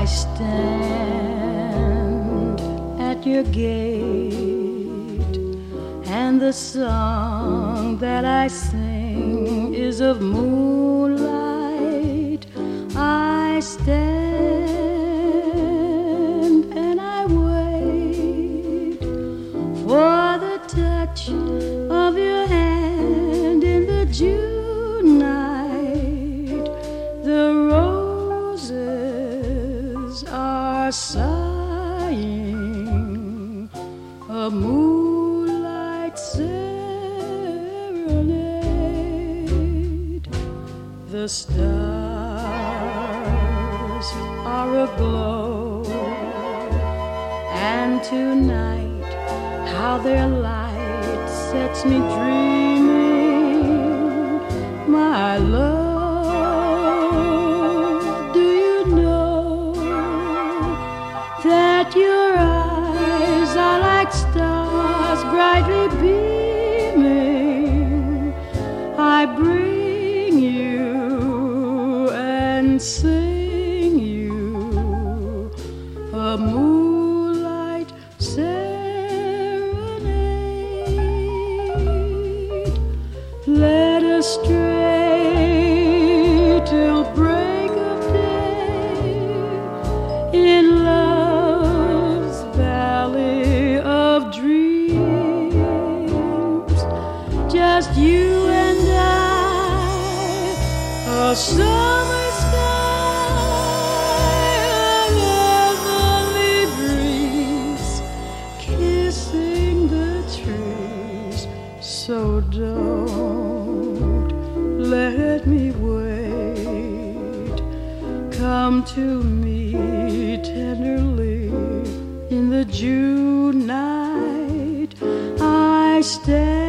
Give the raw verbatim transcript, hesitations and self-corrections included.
stand at your gate, and the song that I sing is of moonlight. I stand and I wait for the touch of your hand in the June night. The roses are sighing a moonlight serenade. The stars are aglow, and tonight how their light sets me dreaming. My love, do you know that your eyes are like stars brightly beaming? I bring you and sing you a moonlight serenade. Let us stray till break of day in love's valley of dreams. Just you and I, a summer sky, a heavenly breeze, kissing the trees. So don't let me wait. Come to me tenderly in the June night. I stand